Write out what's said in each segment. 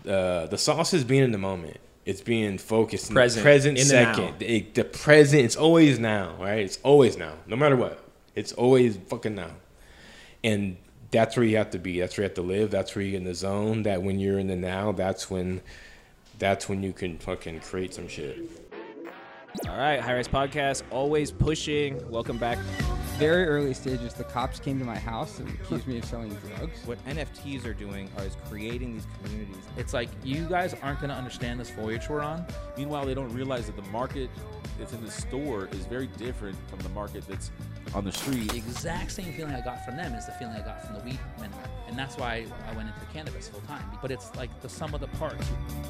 the sauce is being in the moment. It's being focused. Present in second. The present. It's always now, right? It's always now. No matter what. It's always fucking now. And that's where you have to be. That's where you have to live. That's where you're in the zone. That when you're in the now, that's when you can fucking create some shit. All right, High Rise Podcast, always pushing. Welcome back. Very early stages, the cops came to my house and accused me of selling drugs. What NFTs are doing is creating these communities. It's like, you guys aren't going to understand this voyage we're on. Meanwhile, they don't realize that the market that's in the store is very different from the market that's on the street. The exact same feeling I got from them is the feeling I got from the weed minimum. And that's why I went into cannabis full time. But it's like the sum of the parts.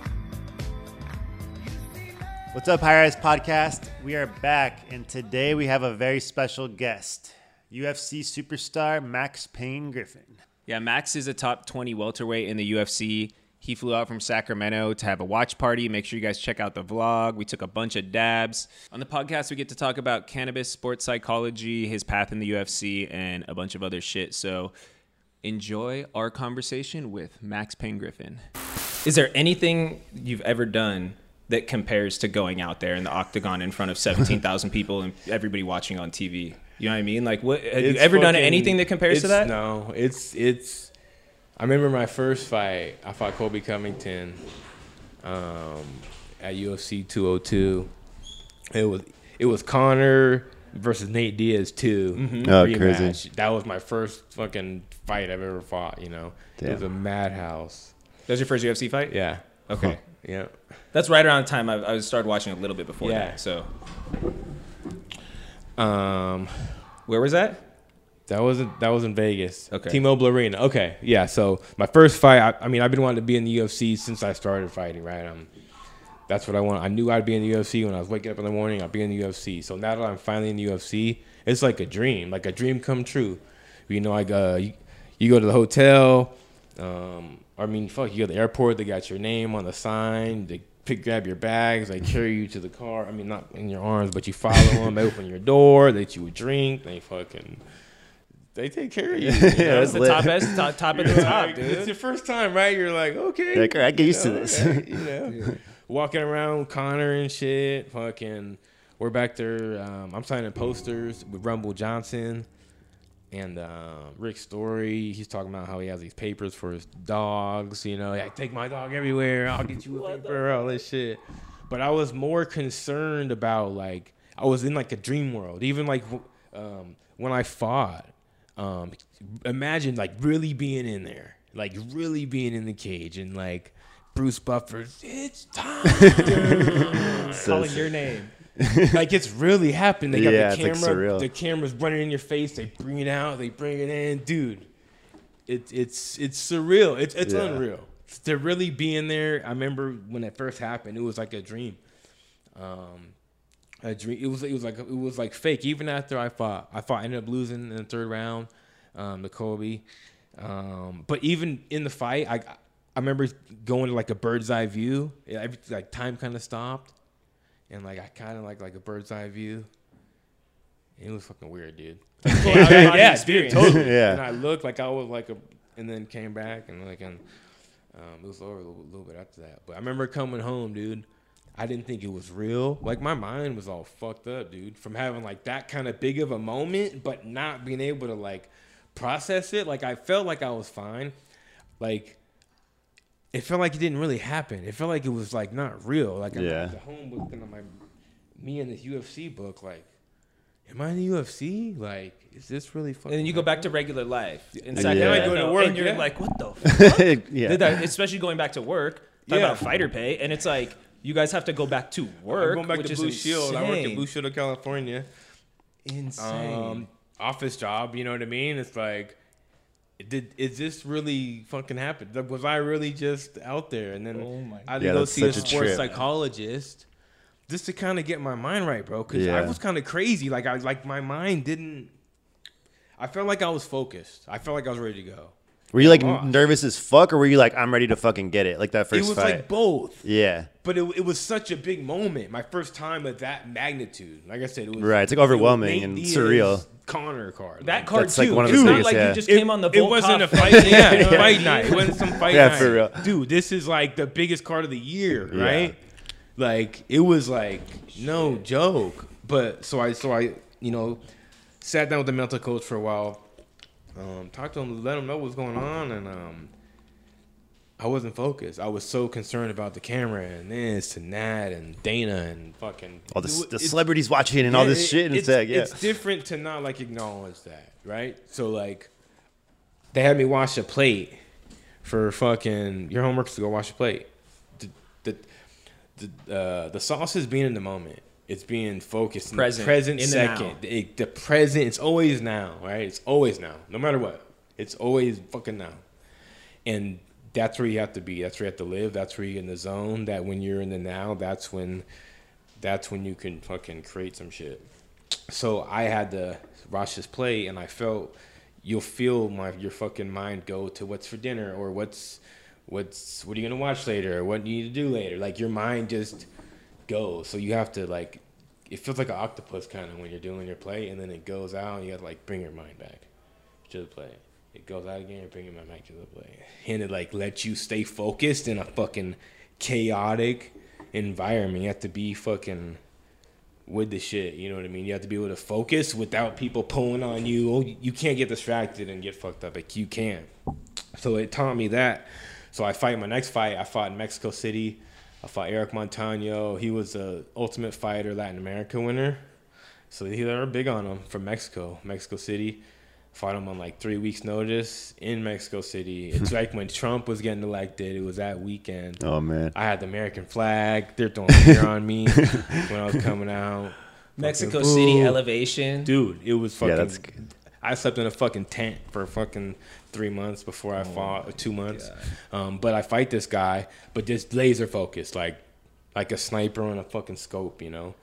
What's up, High Rise Podcast? We are back, and today we have a very special guest, UFC superstar Max Payne Griffin. Yeah, Max is a top 20 welterweight in the UFC. He flew out from Sacramento to have a watch party. Make sure you guys check out the vlog. We took a bunch of dabs. On the podcast, we get to talk about cannabis, sports psychology, his path in the UFC, and a bunch of other shit. So enjoy our conversation with Max Payne Griffin. Is there anything you've ever done that compares to going out there in the octagon in front of 17,000 people and everybody watching on TV? You know what I mean? Like, what have you ever done anything that compares to that? No, it's. I remember my first fight. I fought Colby Covington at UFC 202. It was Conor versus Nate Diaz 2. Mm-hmm. Oh, crazy! That was my first fucking fight I've ever fought. You know, Damn. It was a madhouse. That was your first UFC fight? Yeah. Okay. Yeah. That's right around the time I started watching a little bit before that. So, where was that? That was in Vegas. Okay. T-Mobile Arena. Okay. Yeah. So my first fight. I mean, I've been wanting to be in the UFC since I started fighting. Right. That's what I want. I knew I'd be in the UFC when I was waking up in the morning. I'd be in the UFC. So now that I'm finally in the UFC, it's like a dream come true. You know, like you go to the hotel. I mean, fuck, you go to the airport, they got your name on the sign, they grab your bags, they carry you to the car. I mean, not in your arms, but you follow them, they open your door, they get you a drink, they take care of you. Yeah, that's the top of the top, dude. It's your first time, right? You're like, okay. Like, I get used to this. Okay, you know, walking around Conor and shit, fucking, we're back there. I'm signing posters with Rumble Johnson. And Rick Story, he's talking about how he has these papers for his dogs. You know, I take my dog everywhere. I'll get you a paper, all this shit. But I was more concerned about, like, I was in, like, a dream world. Even, like, when I fought, imagine, like, really being in there. Like, really being in the cage. And, like, Bruce Buffer, it's time. Calling your name. Like, it's really happening. They got the camera. Like surreal. The camera's running in your face. They bring it out. They bring it in, dude. It's surreal. It's unreal to really be in there. I remember when it first happened. It was like a dream. A dream. It was like fake. Even after I fought, I ended up losing in the third round to Colby. But even in the fight, I remember going to like a bird's eye view. Like time kind of stopped. And, like, I kind of like a bird's eye view. It was fucking weird, dude. Yeah, dude, totally. Yeah. And I looked like I was like and then came back and it was over a little bit after that. But I remember coming home, dude. I didn't think it was real. Like, my mind was all fucked up, dude, from having, like, that kind of big of a moment, but not being able to, like, process it. Like, I felt like I was fine. Like, it felt like it didn't really happen. It felt like it was, like, not real. Like, I'm at home looking at me in this UFC book, like, am I in the UFC? Like, is this really fucking? And then you go back to regular life. And then I go to work, and you're like, what the fuck? Especially going back to work, talk about fighter pay, and it's like, you guys have to go back to work. I'm going back which to Blue is Shield. insane. I work at Blue Shield of California. Insane. Office job, you know what I mean? It's like, is this really fucking happened? Was I really just out there? And then I had to go see a sports psychologist just to kind of get my mind right, bro. Because I was kind of crazy. Like, my mind didn't. I felt like I was focused. I felt like I was ready to go. Were you like lost. nervous as fuck, or were you like, I'm ready to fucking get it? Like that It first was fight. like both. Yeah. But it was such a big moment. My first time of that magnitude. Like I said, it was Right, it's, like, overwhelming Nate and Diaz surreal. Connor card. That Like, card That's, like, too. one of It's the not biggest, like yeah. you just came on the It Volkov wasn't a fight. fight. Yeah, fight night. It wasn't some fight Yeah, night. for real. Dude, this is like the biggest card of the year, Yeah. right? Like it was like no joke. But so I sat down with the mental coach for a while. Talked to him, let him know what's going on, and I wasn't focused. I was so concerned about the camera and this and that and Dana and fucking All the It's- celebrities watching and all this shit. And it's like, yeah. It's different to not like acknowledge that, right? So like, they had me wash a plate for fucking your homework is to go wash a plate. The sauce is being in the moment. It's being focused in Present, the present in the second. The present. It's always now, right? It's always now, no matter what. It's always fucking now, and that's where you have to be. That's where you have to live. That's where you're in the zone. That when you're in the now, that's when you can fucking create some shit. So I had to watch this play, and I felt you'll feel your fucking mind go to what's for dinner or what are you gonna watch later or what you need to do later. Like your mind just goes. So you have to like it feels like an octopus kind of when you're doing your play, and then it goes out, and you have to like bring your mind back to the play. It goes out again and bring your mind back to the play, and it like lets you stay focused in a fucking chaotic environment. You have to be fucking with the shit, you know what I mean? You have to be able to focus without people pulling on you. Oh, you can't get distracted and get fucked up. Like you can. So it taught me that. So I fight my next fight. I fought in Mexico City. I fought Eric Montano. He was a Ultimate Fighter Latin America winner. So they were big on him from Mexico City. Fought him on like 3 weeks notice in Mexico City. It's like when Trump was getting elected. It was that weekend. Oh, man. I had the American flag. They're throwing beer on me when I was coming out. Mexico Fucking City boo. elevation. Dude, it was fucking. Yeah, that's good. I slept in a fucking tent for fucking 3 months before I fought, or 2 months. But I fight this guy, but just laser focused, like a sniper on a fucking scope, you know.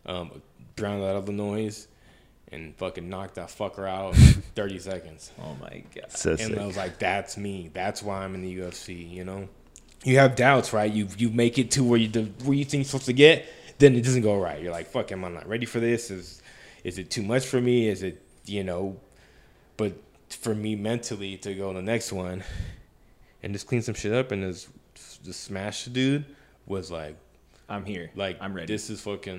Drowned out of the noise and fucking knocked that fucker out in 30 seconds. Oh my god. So And sick. I was like, that's me. That's why I'm in the UFC, you know? You have doubts, right? You make it to where you think you're supposed to get, then it doesn't go right. You're like, fuck, am I not ready for this? Is it too much for me? Is it, you know? But for me mentally to go on the next one and just clean some shit up and just smash the dude was like, I'm here. like I'm ready. This is what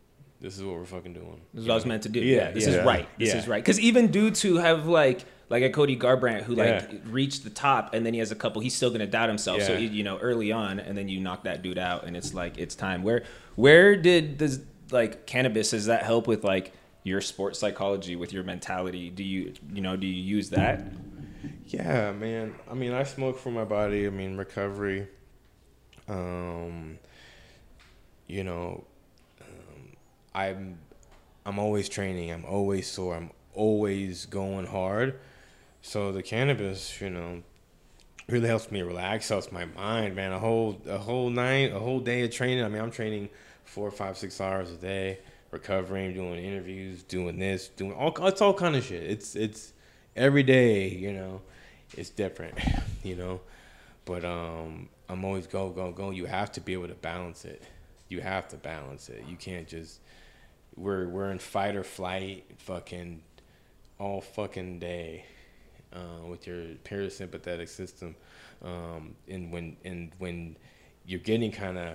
we're fucking doing. This is what I was meant to do. Yeah, This yeah. is right. This Yeah. is right. Because even dudes who have like a Cody Garbrandt who Yeah. reached the top and then he has a couple, he's still gonna doubt himself. So Yeah. you know, early on, and then you knock that dude out, and it's like it's time. Where did this like cannabis? Does that help with like your sports psychology, with your mentality? Do you use that? Yeah, man. I mean, I smoke for my body. I mean, recovery. You know, I'm always training. I'm always sore. I'm always going hard. So the cannabis, you know, really helps me relax. Helps my mind, man. A whole night, a whole day of training. I mean, I'm training 4, 5, 6 hours a day, recovering, doing interviews, doing this, doing all. It's all kind of shit. It's every day, you know. It's different, you know. But I'm always go. You have to be able to balance it. You have to balance it. You can't just we're in fight or flight fucking all fucking day with your parasympathetic system. And when you're getting kind of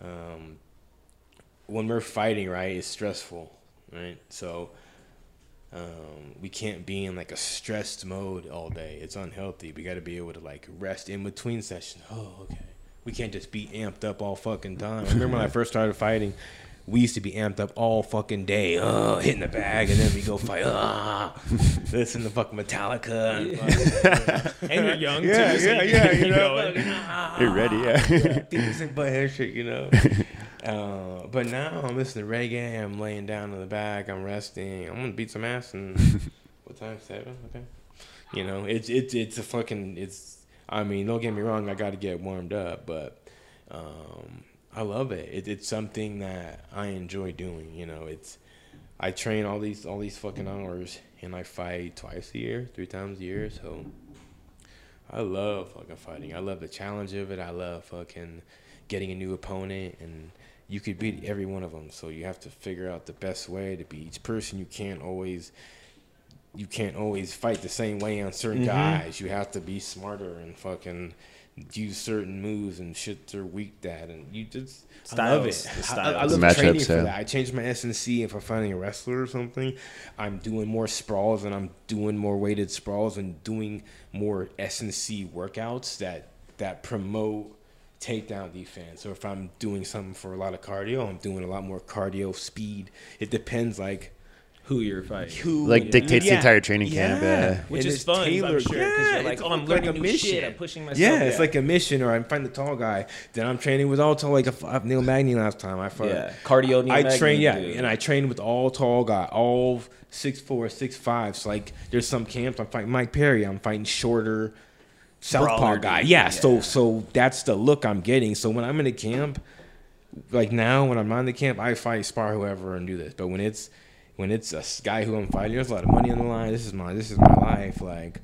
when we're fighting, right, it's stressful, right? So we can't be in like a stressed mode all day. It's unhealthy. We got to be able to like rest in between sessions. Oh, okay. We can't just be amped up all fucking time. I remember when I first started fighting, we used to be amped up all fucking day, hitting the bag, and then we go fight, listen to fucking Metallica. And you're young Yeah, too. So yeah, you know. You're ready, yeah. Decent butt head shit, you know. But now I'm listening to reggae. I'm laying down in the bag. I'm resting. I'm gonna beat some ass. And what time? 7? Okay. You know, it's a fucking I mean, don't get me wrong. I got to get warmed up, but I love it. It's something that I enjoy doing. You know, I train all these fucking hours, and I fight twice a year, 3 times a year. So I love fucking fighting. I love the challenge of it. I love fucking getting a new opponent, and you could beat every one of them. So you have to figure out the best way to beat each person. You can't always fight the same way on certain guys. You have to be smarter and fucking use certain moves and shit they're weak at, and you just I love it. I love Matchups, training for yeah. that. I changed my SNC. If I'm fighting a wrestler or something, I'm doing more sprawls and I'm doing more weighted sprawls and doing more SNC workouts that promote takedown defense. Or if I'm doing something for a lot of cardio, I'm doing a lot more cardio speed. It depends, like Who you're fighting. who Like dictates the Yeah. entire training camp. Yeah. Which And is it's fun, I'm tailored. sure, 'cause you're like, it's oh, I'm like learning a new shit, mission. I'm pushing myself. Yeah, it's like a mission, or I'm fighting the tall guy. Then I'm training with all tall, like Neil Magny last time. I fought. Yeah, cardio Neil I Magny, train, dude. and I trained with all tall guy, all 6'4", 6'5". So like, there's some camps I'm fighting Mike Perry. I'm fighting shorter southpaw Brawler guy. dude. Yeah, Yeah. so that's the look I'm getting. So when I'm in a camp, like now when I'm on the camp, I fight, spar whoever and do this. But when it's a guy who I'm fighting, there's a lot of money on the line. This is my life. Like,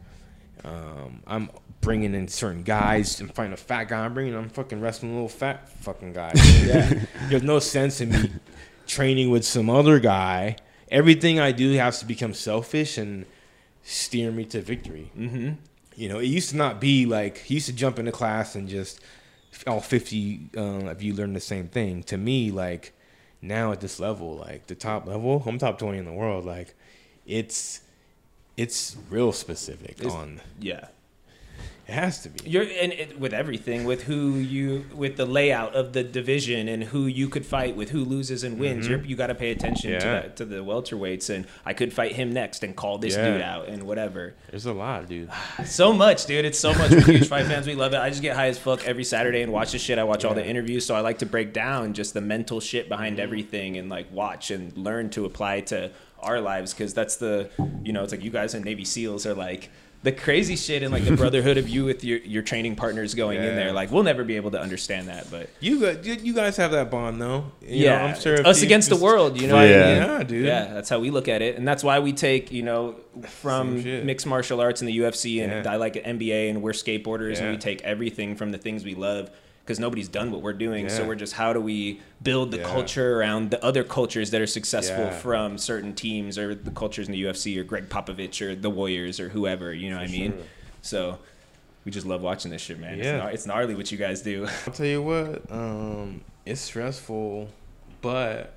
I'm bringing in certain guys. I'm fighting a fat guy. I'm fucking wrestling a little fat fucking guy. Yeah. There's no sense in me training with some other guy. Everything I do has to become selfish and steer me to victory. Mm-hmm. You know, it used to not be like, you used to jump into class and just all 50 of you learn the same thing. To me, like, now at this level, like the top level, I'm top 20 in the world. Like, it's real specific on. Yeah. It has to be. You're and with everything, with with the layout of the division and who you could fight with, who loses and wins. You got to pay attention to the welterweights, and I could fight him next and call this dude out and whatever. There's a lot, dude. So much, dude. It's so much. We're huge fight fans. We love it. I just get high as fuck every Saturday and watch this shit. I watch all the interviews, so I like to break down just the mental shit behind everything and like watch and learn to apply to our lives, because that's the, it's like you guys in Navy SEALs are like the crazy shit and like the brotherhood of you with your training partners going in there. Like, we'll never be able to understand that, but You guys have that bond though. You know, I'm sure. it's us against the world, Yeah. Yeah, dude. Yeah, that's how we look at it, and that's why we take from Same shit. mixed martial arts and the UFC, and Yeah. I like NBA, and we're skateboarders, and Yeah. we take everything from the things we love, because nobody's done what we're doing. So Yeah. we're just, how do we build the Yeah. culture around the other cultures that are successful Yeah. from certain teams, or the cultures in the UFC, or Greg Popovich, or the Warriors, or whoever. You know what I mean? sure. So we just love watching this shit, man. Yeah. It's gnarly what you guys do. I'll tell you what, it's stressful, but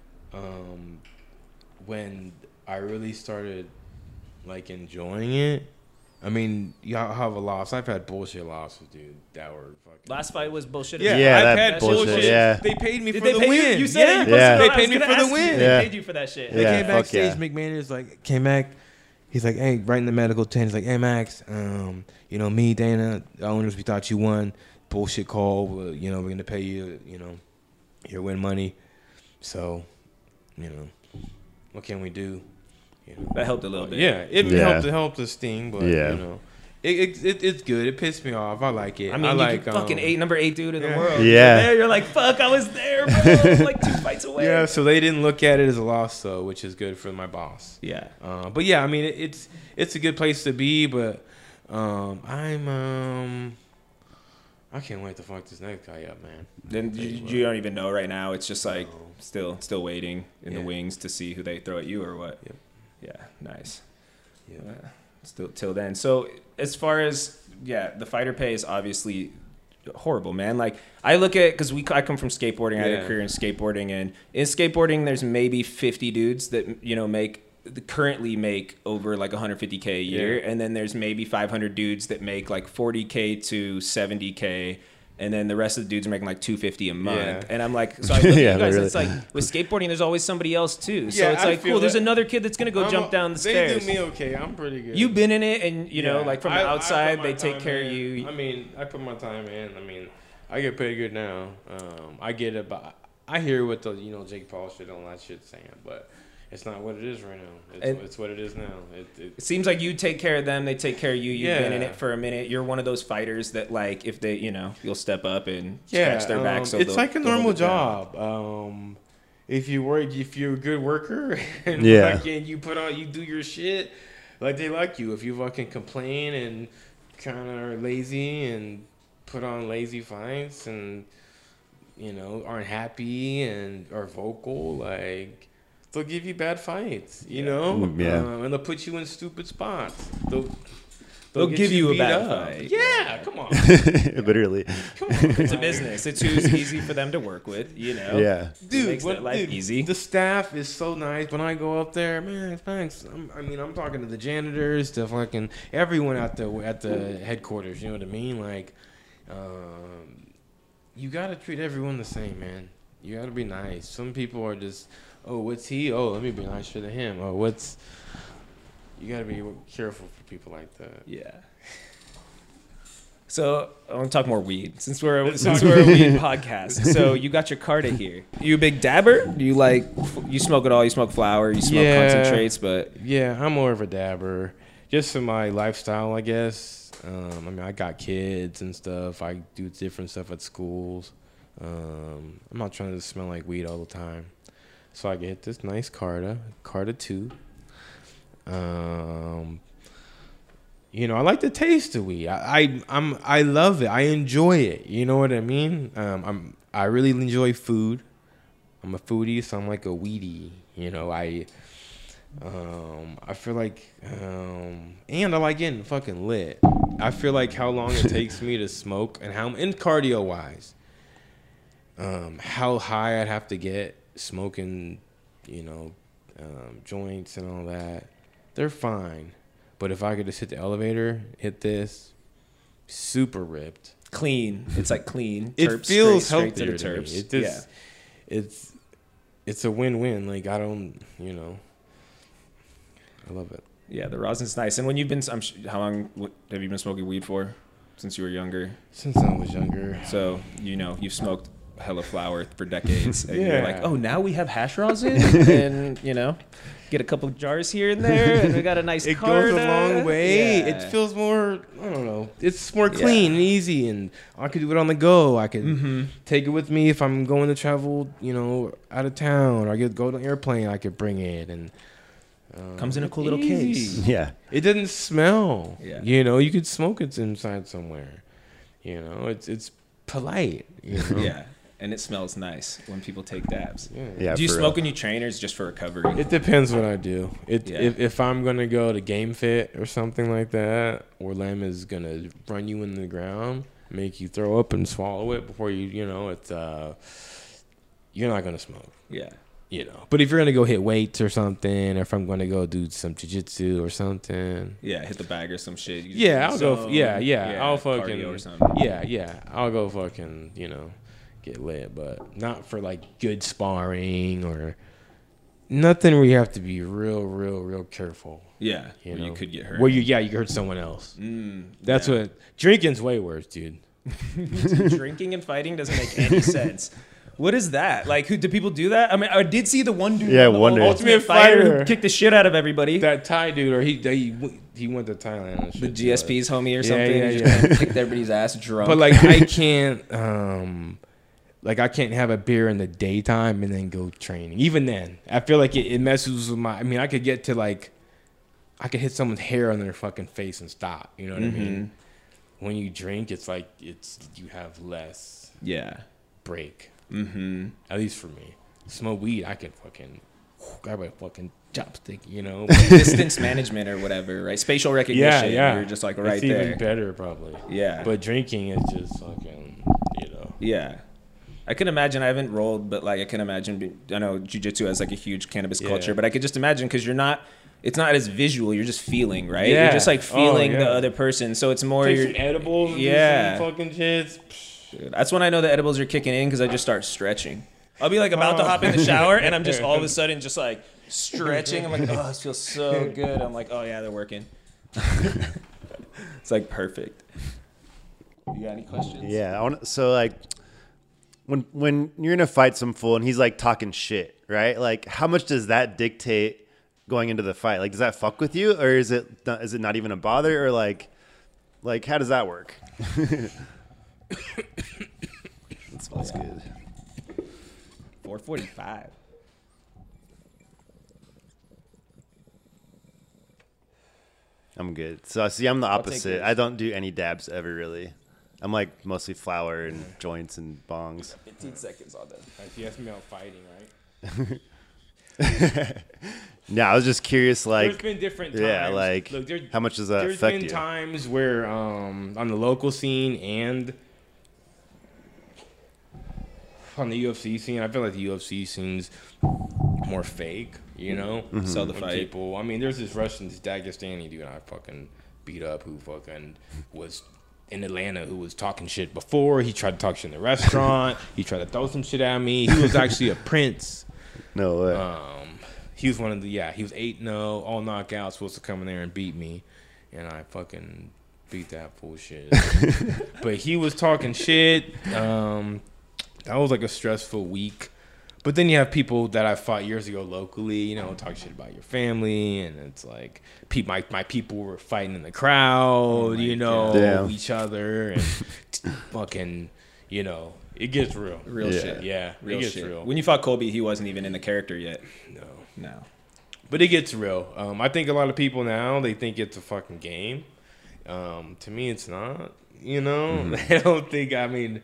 when I really started like enjoying it, I mean, y'all have a loss. I've had bullshit losses, dude, that were fucking. Last fight was bullshit. Yeah, I've that had bullshit, yeah. They paid me Did for they the pay win. you? You said it. You Yeah. posted it. They I paid was me gonna for the ask you. win. They Yeah. paid you for that shit. They Yeah, came fuck backstage. yeah. McMahon is like, came back. He's like, hey, right in the medical tent. He's like, hey, Max, me, Dana, the owners, we thought you won. Bullshit call. We're going to pay you, your win money. So, what can we do? That helped a little bit. Yeah, it Yeah. helped the sting, but, Yeah. it's good. It pissed me off. I like it. I mean, like you fucking number 8 dude in the world. Yeah. You're there, you're like, fuck, I was there, bro. I'm like 2 fights away. Yeah, so they didn't look at it as a loss, though, which is good for my boss. Yeah. But yeah, I mean, it's a good place to be, but I can't wait to fuck this next guy up, man. Then you don't even know right now. It's just like still waiting in the Yeah. wings to see who they throw at you or what. Yep. Yeah, nice. Yeah. Still till then. So as far as the fighter pay is obviously horrible, man. Like, I look at, because I come from skateboarding. I had a Yeah. career in skateboarding, and in skateboarding there's maybe 50 dudes that currently make over like 150K a year, Yeah. and then there's maybe 500 dudes that make like 40K to 70K, and then the rest of the dudes are making like 250 a month. Yeah. And I'm like, so I look at Yeah, you guys, really. it's like with skateboarding there's always somebody else too. So Yeah, it's I like, feel cool, there's that. another kid that's gonna go jump down the stairs. They do me okay. I'm pretty good. You've been in it, and Yeah. like from the I put outside my they take time care in. of you. I mean, I put my time in. I mean, I get paid good now. I get it, but I hear what the Jake Paul shit and all that shit saying, but it's not what it is right now. It's what it is now. It seems like you take care of them, they take care of you. You've been in Yeah. it for a minute. You're one of those fighters that, like, if they, you'll step up and scratch their back. So it's like a they'll normal hold it down. job. If you're a good worker and Yeah. fucking you do your shit, like they like you. If you fucking complain and kind of are lazy and put on lazy fights and, you know, aren't happy and are vocal, like, they'll give you bad fights, you know? Yeah. And they'll put you in stupid spots. They'll get give you a beat bad up. fight. Yeah, come on. Literally. Come on. It's a business. It's who's easy for them to work with, you know? Yeah. Dude, makes their life easy. The staff is so nice. When I go up there, man, thanks. I'm talking to the janitors, to fucking everyone at the headquarters. You know what I mean? Like, you gotta treat everyone the same, man. You gotta be nice. Some people are just, oh, what's he? Oh, let me be nicer to him. Oh, what's? You gotta be careful for people like that. Yeah. So I want to talk more weed since we're a weed podcast. So you got your Carta here. You a big dabber? Do you you smoke it all? You smoke flower? You smoke concentrates? But yeah, I'm more of a dabber, just for my lifestyle, I guess. I got kids and stuff. I do different stuff at schools. I'm not trying to smell like weed all the time, so I get this nice Carta 2. You know, I like the taste of weed. I love it. I enjoy it. You know what I mean? I really enjoy food. I'm a foodie, so I'm like a weedie. You know, I feel like, and I like getting fucking lit. I feel like how long it takes me to smoke and cardio wise, how high I'd have to get smoking, you know, joints and all that. They're fine. But if I could just hit the elevator, hit this, super ripped. clean. It's like clean. It Terps, feels straight to the healthier to me. terps. It just, it's a win-win. Like, I don't, you know, I love it. Yeah, the rosin's nice. And when you've been, how long have you been smoking weed for? Since you were younger? Since I was younger. So, you know, you've smoked hella flower for decades. And Yeah. you're like, oh, now we have hash rosin? And, you know, get a couple jars here and there, and we got a nice It Carta. goes a long way. Yeah. It feels more, I don't know, it's more clean and easy, and I could do it on the go. I could take it with me if I'm going to travel, you know, out of town, or I could go on an airplane, I could bring it. And Comes in a cool little easy. case. Yeah. It doesn't smell. Yeah. You know, you could smoke it inside somewhere. You know, it's polite. You know? Yeah. And it smells nice when people take dabs. Yeah. Do you for smoke real. when you train, or is it just for recovery? It depends what I do. Yeah. If I'm gonna go to Game Fit or something like that, or Lem is gonna run you in the ground, make you throw up and swallow it before you know it's you're not gonna smoke. Yeah. You know, but if you're gonna go hit weights or something, or if I'm gonna go do some jiu-jitsu or something, Yeah, hit the bag or some shit. You yeah, do I'll go. zone, Yeah, I'll fucking. cardio or something. Yeah, I'll go fucking. You know, get lit, but not for like good sparring or nothing where you have to be real careful. Yeah, You where know, you could get hurt. Where you could hurt someone else. That's yeah. what drinking's way worse, dude. Drinking and fighting doesn't make any sense. What is that? Like, do people do that? I mean, I did see the one dude. Yeah, on the one dude. Ultimate Fighter who kicked the shit out of everybody. That Thai dude, or he went to Thailand. And The shit, GSP's homie or Yeah, something. yeah, He yeah. just kicked everybody's ass drunk. But like I can't I can't have a beer in the daytime and then go training. Even then, I feel like it messes with my. I mean, I could get to like, I could hit someone's hair on their fucking face and stop. You know what I mean? When you drink, it's like you have less yeah. break. Mm-hmm. At least for me, smoke weed, I can fucking grab a fucking chopstick. You know? Distance management or whatever, right? Spatial recognition. yeah. You're just like right it's there. even better probably. Yeah. But drinking is just fucking, you know. Yeah. I can imagine, I haven't rolled, but like I can imagine, I know jiu-jitsu has like a huge cannabis Yeah. culture, but I could just imagine because it's not as visual, you're just feeling, right? Yeah. You're just like feeling yeah. the other person. So it's more, Take you're, some edibles and Yeah. do some fucking shits. that's when I know the edibles are kicking in because I just start stretching. I'll be like about to hop in the shower and I'm just all of a sudden just like stretching. I'm like, oh, this feels so good. I'm like, oh yeah, they're working. It's like perfect. You got any questions? Yeah. So like, when you're gonna fight some fool and he's like talking shit, right? Like, how much does that dictate going into the fight? Like, does that fuck with you, or is it not even a bother, or like how does that work? That's good. I'm good. So see, I'm the take opposite. this. I don't do any dabs ever really. I'm like mostly flower and joints and bongs. 15 seconds on that. Like, you asked me about fighting, right? No, I was just curious, There's like, been different times. yeah, like, Look, how much does that there's affect been you? times where on the local scene and on the UFC scene, I feel like the UFC scene's more fake, you know? Sell the When fight. People, I mean, there's this Russian, this Dagestani dude I fucking beat up who fucking was in Atlanta who was talking shit before. He tried to talk shit in the restaurant. He tried to throw some shit at me. He was actually a prince. No way. He was one of the, he was 8-0, all knockouts, supposed to come in there and beat me. And I fucking beat that fool shit. But he was talking shit. That was like a stressful week. But then you have people that I fought years ago locally, you know, talk shit about your family. And it's like, my people were fighting in the crowd, you know, Damn. each other. And fucking, you know, it gets real. Real Yeah. shit. Yeah, Real it gets shit. real. When you fought Colby, he wasn't even in the character yet. No. No. But it gets real. I think a lot of people now, they think it's a fucking game. To me, it's not. You know? They don't think, I mean,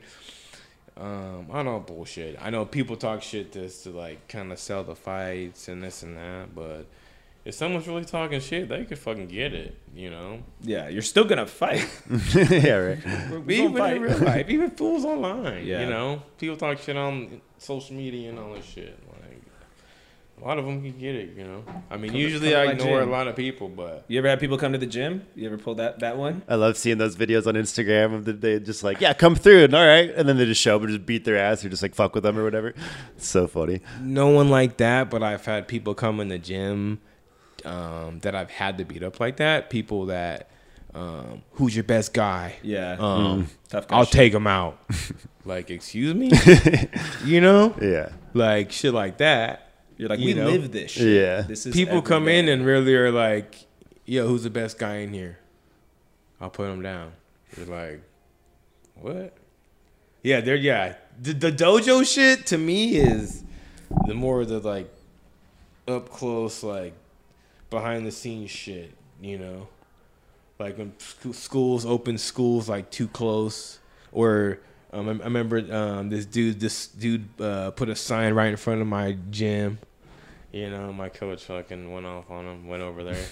I know bullshit. I know people talk shit to like, kind of sell the fights and this and that. But if someone's really talking shit, they could fucking get it, you know? Yeah, you're still gonna fight. Yeah, right. Even in real life, even fools online, Yeah. you know? People talk shit on social media and all this shit. Like, a lot of them can get it, you know? I mean, usually come to I my ignore a gym. lot of people, but... You ever had people come to the gym? You ever pulled that one? I love seeing those videos on Instagram of they just like, yeah, come through and all right, and then they just show up and just beat their ass or just like fuck with them or whatever. It's so funny. No one like that, but I've had people come in the gym that I've had to beat up like that. People that, who's your best guy? Yeah. Tough guy I'll shit. take him out. Like, excuse me? You know? Yeah. Like, shit like that. You're like, you we know? live this shit. Yeah. This is People every come in day. and really are like, yo, who's the best guy in here? I'll put him down. You're like, what? Yeah, the dojo shit to me is the more the like up close, like behind the scenes shit, you know? Like when schools open schools like too close, or I remember this dude put a sign right in front of my gym. You know, my coach fucking went off on him, went over there.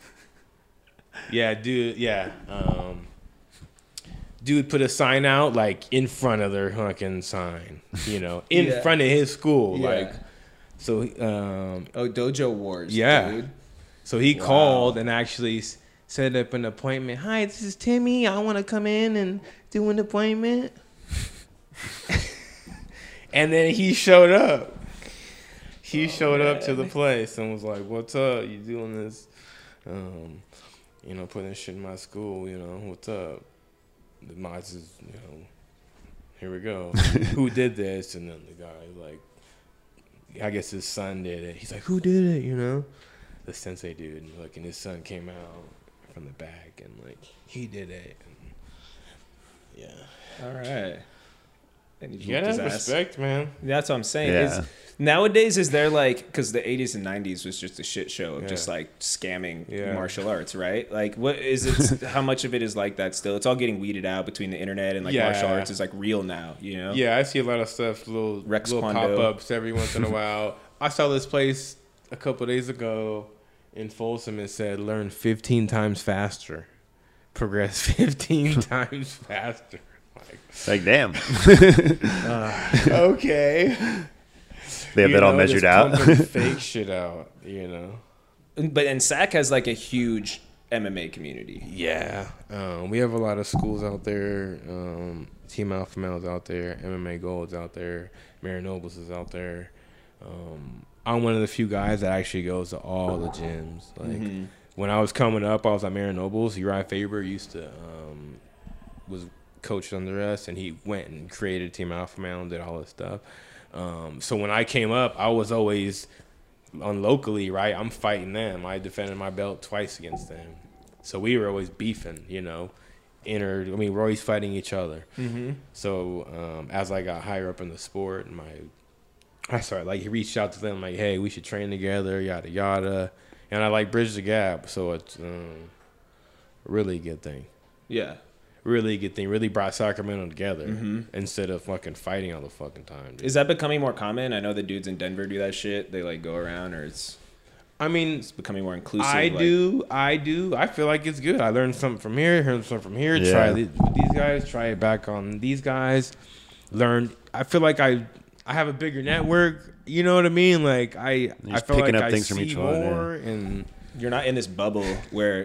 Yeah, dude. Yeah, dude put a sign out like in front of their fucking sign. You know, in Yeah. front of his school. Yeah. Like, so Oh, Dojo Wars. Yeah. Dude. so he called and actually set up an appointment. Hi, this is Timmy. I want to come in and do an appointment. And then he showed up. He showed up to the place and was like, "What's up? You doing this? You know, putting this shit in my school. You know, what's up?" The mods is, you know, here we go. Who did this? And then the guy like, I guess his son did it. He's like, "Who did it?" You know, the sensei dude. And like, and his son came out from the back and like, he did it. And, yeah, All right. And you gotta have respect, man. That's what I'm saying. Yeah. Nowadays, is there like, because the 80s and 90s was just a shit show of just Yeah. like scamming Yeah. martial arts, right? Like, what is it? How much of it is like that still? It's all getting weeded out between the internet and like Yeah. martial arts is like real now, you know? Yeah, I see a lot of stuff, little Rex little Kwon Do. pop-ups every once in a while. I saw this place a couple days ago in Folsom. It said, learn 15 times faster. Progress 15 times faster. Like, damn. Okay. They have that all measured out. Fake shit out, you know. But and SAC has like a huge MMA community. Yeah, we have a lot of schools out there. Team Alpha Male's out there. MMA Gold's out there. Mary Nobles is out there. I'm one of the few guys that actually goes to all the gyms. Like when I was coming up, I was at Mary Nobles. Uriah Faber used to was coached under us, and he went and created Team Alpha Male and did all this stuff. So when I came up, I was always on locally, right? I'm fighting them. I defended my belt twice against them. So we were always beefing, you know. We're always fighting each other. So as I got higher up in the sport, he reached out to them like, hey, we should train together, yada yada. And I like bridge the gap. So it's really good thing. Yeah. Really good thing. Really brought Sacramento together instead of fucking fighting all the fucking time. Dude. Is that becoming more common? I know the dudes in Denver do that shit. They like go around, or it's becoming more inclusive. I do. I feel like it's good. I learned something from here, heard something from here. Yeah. Try these guys. Try it back on these guys. Learn. I feel like I have a bigger network. You know what I mean? Like I just feel picking like up I things from see each one, more and You're not in this bubble where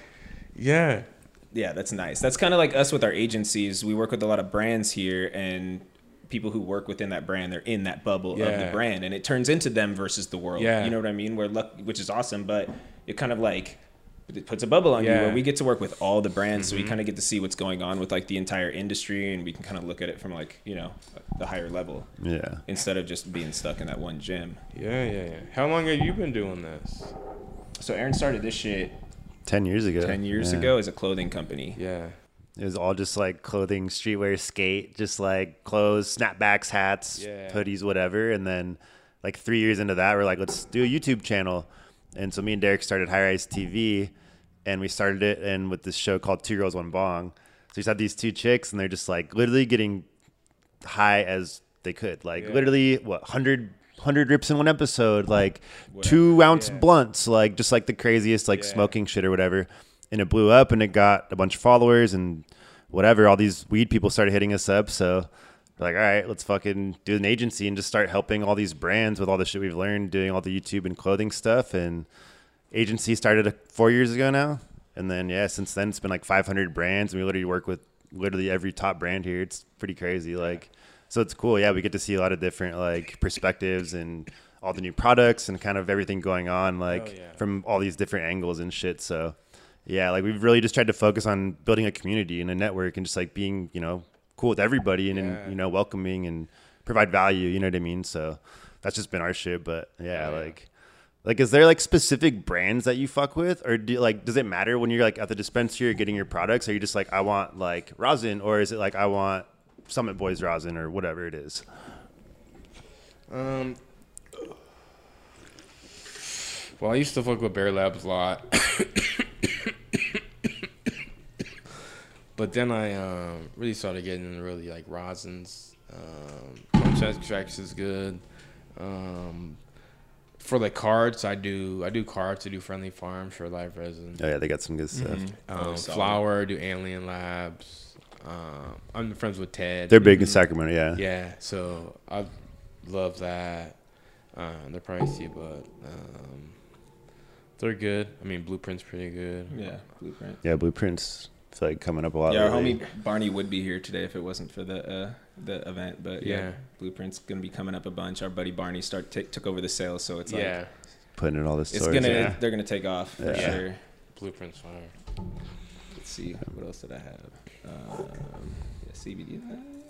yeah. Yeah, that's nice. That's kind of like us with our agencies. We work with a lot of brands here, and people who work within that brand, they're in that bubble of the Yeah. brand, and it turns into them versus the world. Yeah. You know what I mean? Which is awesome, but it kind of like it puts a bubble on you Yeah. where we get to work with all the brands, so we kind of get to see what's going on with like the entire industry, and we can kind of look at it from like the higher level Yeah. instead of just being stuck in that one gym. Yeah. How long have you been doing this? So Aaron started this shit 10 years ago. 10 years Yeah. ago as a clothing company. Yeah. It was all just like clothing, streetwear, skate, just like clothes, snapbacks, hats, Yeah. hoodies, whatever. And then like 3 years into that, we're like, let's do a YouTube channel. And so me and Derek started High Rise TV, and we started it and with this show called Two Girls, One Bong. So we just had these two chicks, and they're just like literally getting high as they could. Like literally, 100 rips in one episode, like 2-ounce blunts, like just like the craziest, like smoking shit or whatever. And it blew up, and it got a bunch of followers and whatever. All these weed people started hitting us up. So we're like, all right, let's fucking do an agency and just start helping all these brands with all the shit we've learned, doing all the YouTube and clothing stuff. And agency started 4 years ago now. And then, since then it's been like 500 brands, and we literally work with literally every top brand here. It's pretty crazy. Like, so it's cool. Yeah, we get to see a lot of different like perspectives and all the new products and kind of everything going on, like from all these different angles and shit. So yeah, like we've really just tried to focus on building a community and a network and just like being, cool with everybody and welcoming and provide value. You know what I mean? So that's just been our shit. But like, is there like specific brands that you fuck with, or does it matter when you're like at the dispensary or getting your products? Are you just like, I want like rosin, or is it like I want Summit Boys rosin or whatever it is? Well, I used to fuck with Bear Labs a lot. But then I really started getting into really like rosins. Punch extracts is good. For the cards, I do cards. I do Friendly Farm, Sure Life Resin. Oh yeah, they got some good stuff. Flower, do Alien Labs. I'm friends with Ted. They're big in Sacramento, yeah. Yeah, so I love that. They're pricey, but they're good. I mean, Blueprint's pretty good. Yeah, Blueprint. Yeah, Blueprints. It's like coming up a lot. Yeah, our lately. homie Barney would be here today if it wasn't for the event. But Yeah. Blueprint's gonna be coming up a bunch. Our buddy Barney took over the sales, so it's Yeah, like putting in all this. it's stores, gonna yeah. they're gonna take off for Yeah. sure. Blueprint's fire. Let's see what else did I have. CBD.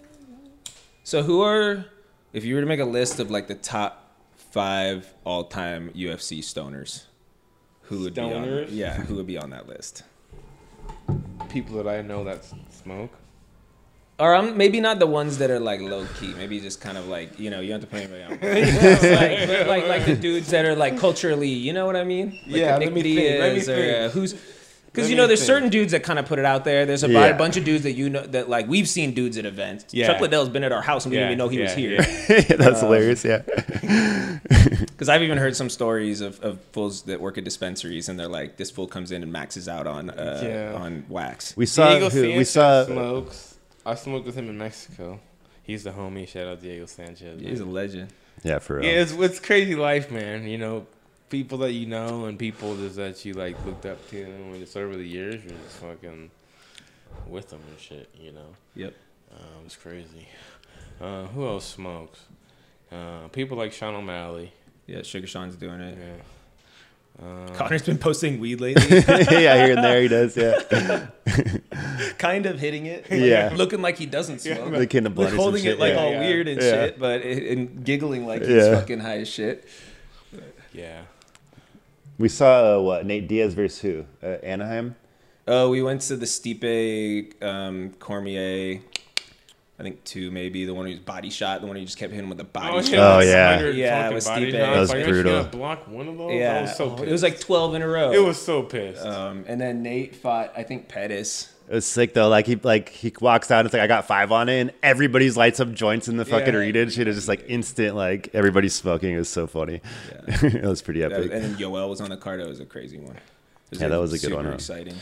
So if you were to make a list of like the top 5 all-time UFC stoners, who would be Stoners? who would be on that list? People that I know that smoke. Or maybe not the ones that are like low key. Maybe just kind of like you don't have to put anybody on. like the dudes that are like culturally, you know what I mean? Like Yeah, Nick let me think, Diaz let me or think. who's. Because Let me there's think. certain dudes that kind of put it out there. There's a Yeah. bunch of dudes that that like we've seen dudes at events. Yeah. Chuck Liddell's been at our house and we didn't even know he was here. Yeah, that's hilarious. Yeah. Because I've even heard some stories of fools that work at dispensaries and they're like, this fool comes in and maxes out on wax. We saw Diego Sanchez we smokes. I smoked with him in Mexico. He's the homie. Shout out Diego Sanchez. He's a legend. Yeah, for real. Yeah, it's crazy life, man. People that you know and people that you like looked up to, and when it's over the years, you're just fucking with them and shit. Yep. It's crazy. Who else smokes? People like Sean O'Malley. Yeah, Sugar Sean's doing it. Yeah. Connor's been posting weed lately. Yeah, here and there he does. Yeah. Kind of hitting it. Yeah. Looking like he doesn't smoke. The kid of blood. Like or some holding shit, it like yeah. all weird and Yeah. shit, but and giggling like he's Yeah. fucking high as shit. Yeah. We saw Nate Diaz versus who? Anaheim. Oh, we went to the Stipe Cormier I think 2 maybe. The one who was body shot, the one who just kept hitting him with the body Oh, shot. Oh, yeah. 100 Yeah, fucking with body Stipe. shots. That was Like, aren't brutal. you gonna block one of those? Yeah, I was so pissed. it was like 12 in a row. It was so pissed. And then Nate fought, I think, Pettis. It was sick though. Like he walks out. It's like I got 5 on it, and everybody's lights up joints in the fucking Yeah. arena. Shit is just like instant. Like everybody's smoking. It was so funny. Yeah. It was pretty And epic. then Yoel was on the card. That was a crazy one. It Yeah, that was a good one, Super huh? exciting.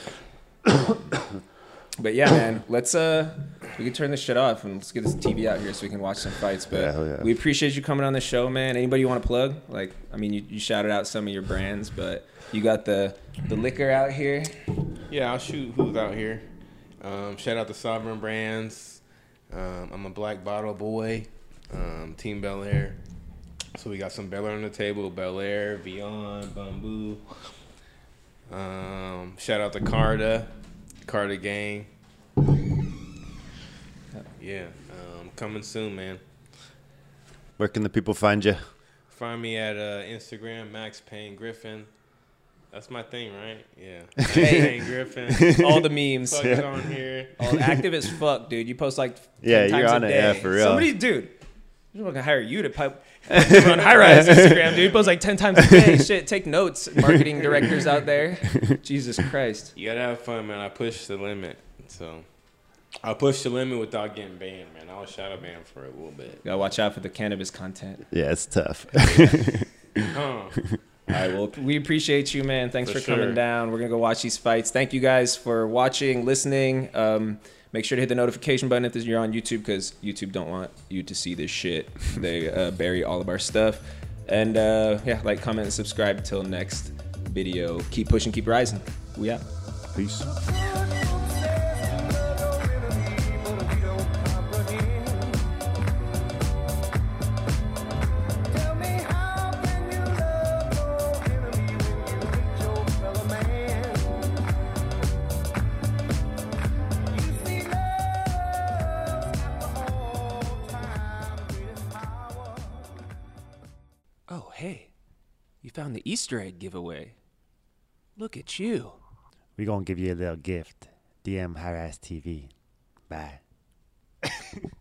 But yeah, man, let's we can turn this shit off and let's get this TV out here so we can watch some fights. But Yeah, hell yeah. we appreciate you coming on the show, man. Anybody you want to plug? Like, I mean, you shouted out some of your brands, but you got the liquor out here. Yeah, I'll shoot who's out here. Shout out to Sovereign Brands. I'm a Black Bottle Boy. Team Bel Air. So we got some Bel Air on the table. Bel Air, Beyond, Bamboo. Shout out to Carta Gang. Yeah, coming soon, man. Where can the people find you? Find me at Instagram, Max Payne Griffin. That's my thing, right? Yeah. Max Hey. Payne Griffin. All the memes. Fuck it on here. All active as fuck, dude. You post like 10 Yeah, you're times on a it. day. Yeah, for real. Somebody, dude. I'm gonna hire you to pipe on High Rise Instagram, dude. You post like 10 times a day. Shit, take notes, marketing directors out there. Jesus Christ. You gotta have fun, man. I push the limit. So I push the limit without getting banned, man. I was shadow banned for a little bit. Gotta watch out for the cannabis content. Yeah, it's tough. Huh. All right, well, we appreciate you, man. Thanks for For coming sure. down. We're gonna go watch these fights. Thank you guys for watching, listening. Make sure to hit the notification button if you're on YouTube, because YouTube don't want you to see this shit. They bury all of our stuff. And yeah, like, comment, and subscribe. Until next video. Keep pushing, keep rising. We out. Peace. Oh, hey. You found the Easter egg giveaway. Look at you. We're going to give you a little gift. DM High Rise TV. Bye.